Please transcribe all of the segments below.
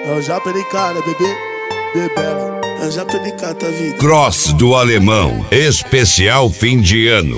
Eu já perdi cara, bebê, bebela. Eu já perdi cara, tá vida. Cross do Alemão, especial fim de ano.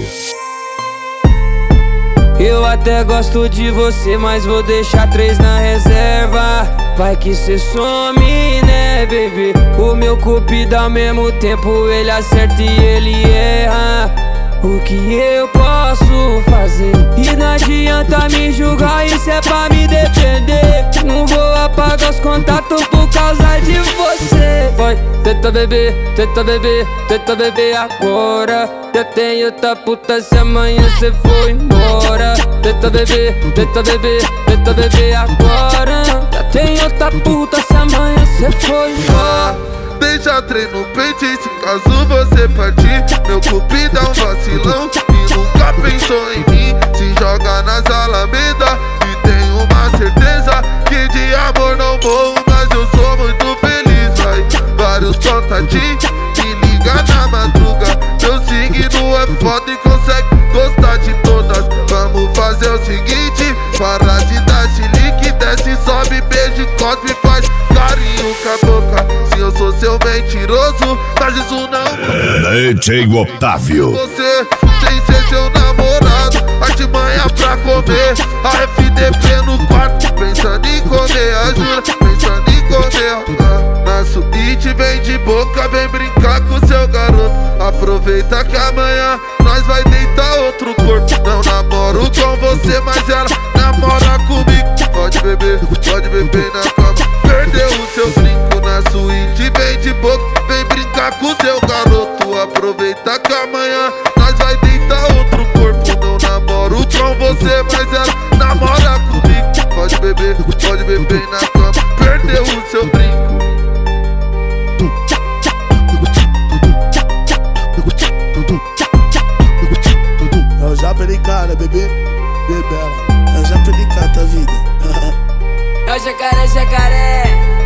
Eu até gosto de você, mas vou deixar 3 na reserva. Vai que cê some, né, baby? O meu cupido ao mesmo tempo ele acerta e ele erra. O que eu posso fazer? E não adianta me julgar, isso é pra me defender. Não vou apagar os contatos por causa de você. Vai, tenta beber, tenta beber, tenta beber agora. Eu tenho outra puta se amanhã cê for embora. Tenta beber, tenta beber, tenta beber agora. Já tenho outra puta se amanhã cê for embora. Deixa trem no peito e se caso você partir, meu cupido é um vacilão e nunca pensou em mim. Se joga nas alamedas e tem uma certeza que de amor não morro, mas eu sou muito feliz. Vai, vários contatinhos, me liga na madruga. Meu signo é foda e consegue gostar de todas. Vamos fazer o seguinte, para de dar chilique, desce, sobe, beijo, cospe, faz carinho com a boca. Se eu sou seu mentiroso, mas isso não DJ Otávio. Você, sem ser seu namorado, artimanha pra comer. A FDP no quarto, pensando em comer. A Jura, pensando em comer. Na suíte vem de boca, vem brincar com seu garoto. Aproveita que amanhã nós vai deitar outro corpo. Não namoro com você, mas ela namora comigo. Pode beber na cama. Perdeu o seu brinco na suíte, vem de boca, vem brincar com seu garoto. Aproveita que amanhã nós vai deitar outro corpo. Não namoro com você, mas ela namora comigo. Pode beber na cama. Perdeu o seu brinco. Eu já perdi cara, bebê, bebela. Eu já perdi cara, tá vida. É o jacaré, jacaré.